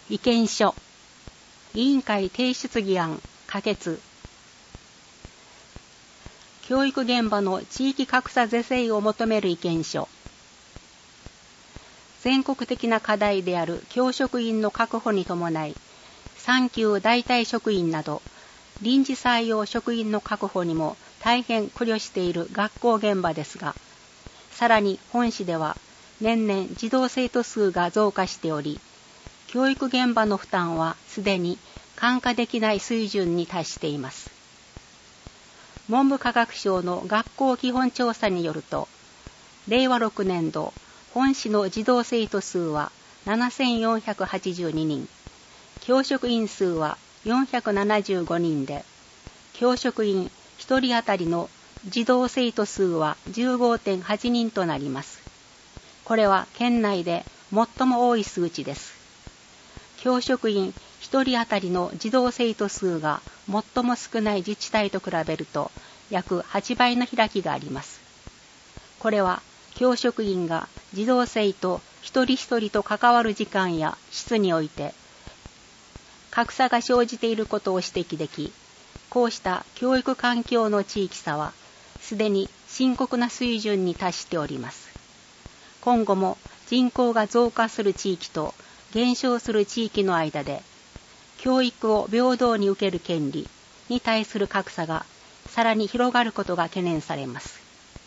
意見書。委員会提出議案可決。教育現場の地域格差是正を求める意見書。全国的な課題である教職員の確保に伴い、産休代替職員など臨時採用職員の確保にも大変苦慮している学校現場ですが、さらに本市では年々児童生徒数が増加しており、教育現場の負担はすでに看過できない水準に達しています。文部科学省の学校基本調査によると、令和6年度本市の児童生徒数は7482人、教職員数は475人で、教職員1人当たりの児童生徒数は 15.8 人となります。これは県内で最も多い数値です。教職員1人当たりの児童生徒数が最も少ない自治体と比べると約8倍の開きがあります。これは教職員が児童生徒一人一人と関わる時間や質において格差が生じていることを指摘でき、こうした教育環境の地域差はすでに深刻な水準に達しております。今後も人口が増加する地域と減少する地域の間で、教育を平等に受ける権利に対する格差がさらに広がることが懸念されます。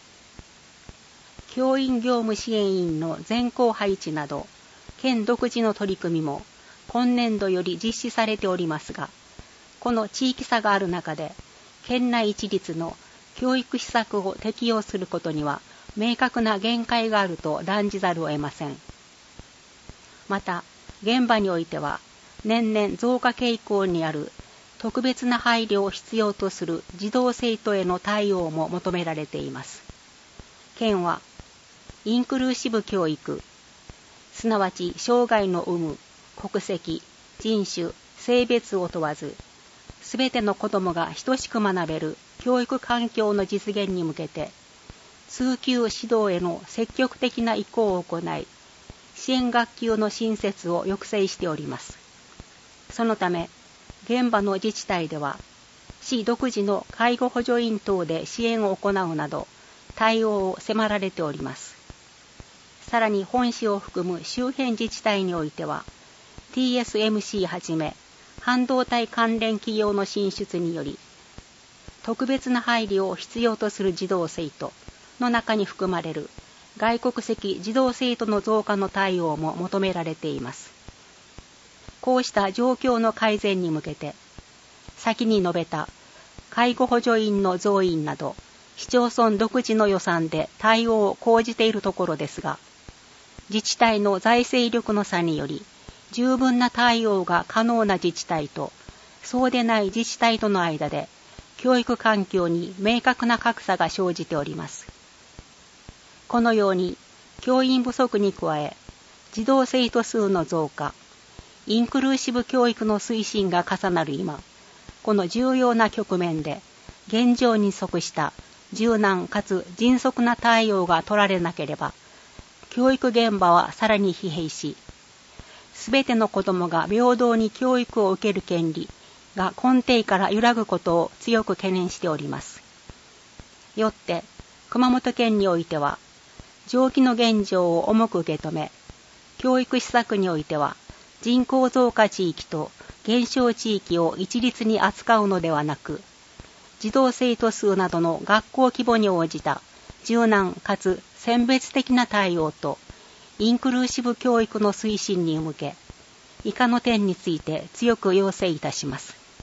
教員業務支援員の全校配置など、県独自の取り組みも今年度より実施されておりますが、この地域差がある中で、県内一律の教育施策を適用することには明確な限界があると断じざるを得ません。また、現場においては、年々増加傾向にある特別な配慮を必要とする児童生徒への対応も求められています。県は、インクルーシブ教育、すなわち生涯の有無、国籍、人種、性別を問わず、すべての子どもが等しく学べる教育環境の実現に向けて、通級指導への積極的な移行を行い、支援学級の新設を抑制しております。そのため、現場の自治体では、市独自の介護補助員等で支援を行うなど、対応を迫られております。さらに本市を含む周辺自治体においては、TSMC はじめ、半導体関連企業の進出により、特別な配慮を必要とする児童生徒の中に含まれる外国籍児童生徒の増加の対応も求められています。こうした状況の改善に向けて、先に述べた介護補助員の増員など、市町村独自の予算で対応を講じているところですが、自治体の財政力の差により、十分な対応が可能な自治体と、そうでない自治体との間で、教育環境に明確な格差が生じております。このように、教員不足に加え、児童生徒数の増加、インクルーシブ教育の推進が重なる今、この重要な局面で、現状に即した柔軟かつ迅速な対応が取られなければ、教育現場はさらに疲弊し、すべての子どもが平等に教育を受ける権利が根底から揺らぐことを強く懸念しております。よって、熊本県においては、上記の現状を重く受け止め、教育施策においては、人口増加地域と減少地域を一律に扱うのではなく、児童生徒数などの学校規模に応じた柔軟かつ選別的な対応と、インクルーシブ教育の推進に向け、以下の点について強く要請いたします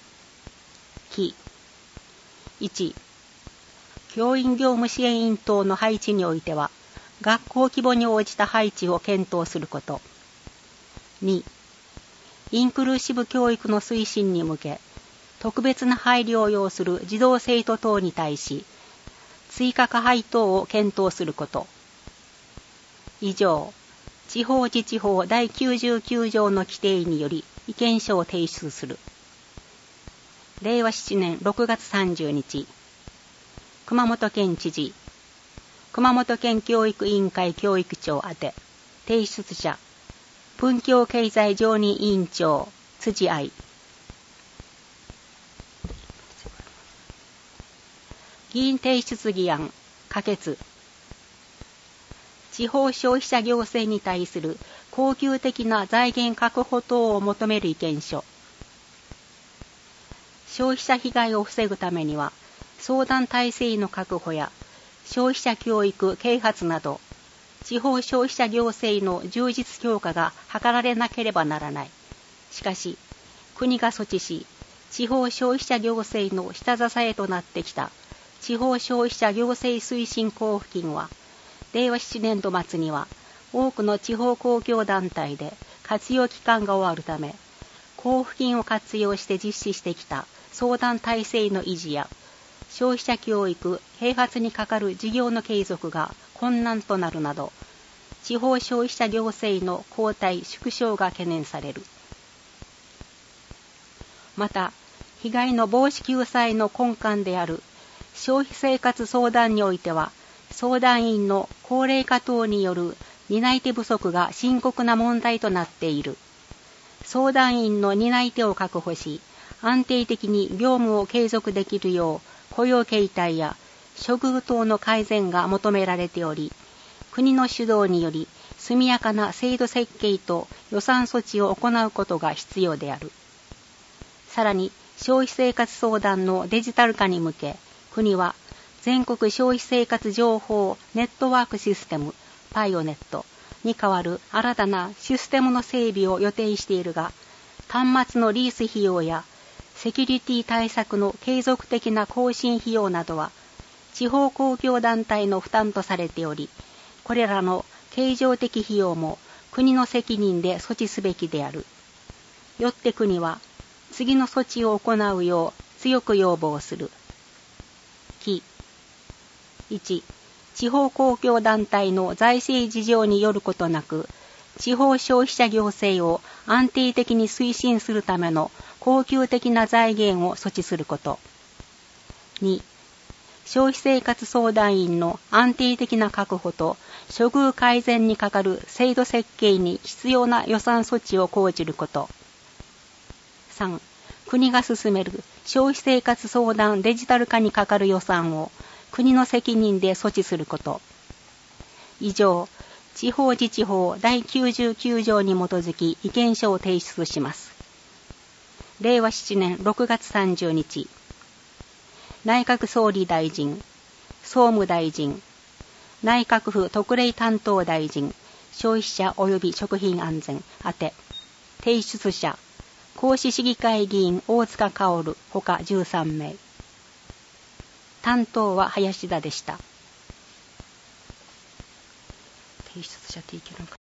。1、教員業務支援員等の配置においては、学校規模に応じた配置を検討すること。2、インクルーシブ教育の推進に向け、特別な配慮を要する児童生徒等に対し、追加加配等を検討すること。以上、地方自治法第99条の規定により意見書を提出する。令和7年6月30日、熊本県知事、熊本県教育委員会教育長宛て、提出者、 文教経済常任委員長辻愛。議員提出議案可決。地方消費者行政に対する恒久的な財源確保等を求める意見書。消費者被害を防ぐためには、相談体制の確保や消費者教育啓発など、地方消費者行政の充実強化が図られなければならない。しかし、国が措置し、地方消費者行政の下支えとなってきた地方消費者行政推進交付金は、令和7年度末には多くの地方公共団体で活用期間が終わるため、交付金を活用して実施してきた相談体制の維持や消費者教育・啓発にかかる事業の継続が困難となるなど、地方消費者行政の後退・縮小が懸念される。また、被害の防止救済の根幹である消費生活相談においては、相談員の高齢化等による担い手不足が深刻な問題となっている。相談員の担い手を確保し、安定的に業務を継続できるよう雇用形態や処遇等の改善が求められており、国の主導により速やかな制度設計と予算措置を行うことが必要である。さらに、消費生活相談のデジタル化に向け、国は全国消費生活情報ネットワークシステムパイオネットに代わる新たなシステムの整備を予定しているが、端末のリース費用やセキュリティ対策の継続的な更新費用などは地方公共団体の負担とされており、これらの経常的費用も国の責任で措置すべきである。よって国は次の措置を行うよう強く要望する。1、地方公共団体の財政事情によることなく、地方消費者行政を安定的に推進するための恒久的な財源を措置すること。2、消費生活相談員の安定的な確保と処遇改善にかかる制度設計に必要な予算措置を講じること。3、国が進める消費生活相談デジタル化にかかる予算を国の責任で措置すること。以上、地方自治法第99条に基づき意見書を提出します。令和7年6月30日、内閣総理大臣、総務大臣、内閣府特例担当大臣、消費者及び食品安全宛て、提出者、甲子市議会議員大塚薫ほか13名。担当は林田でした。提出者っていけるのか。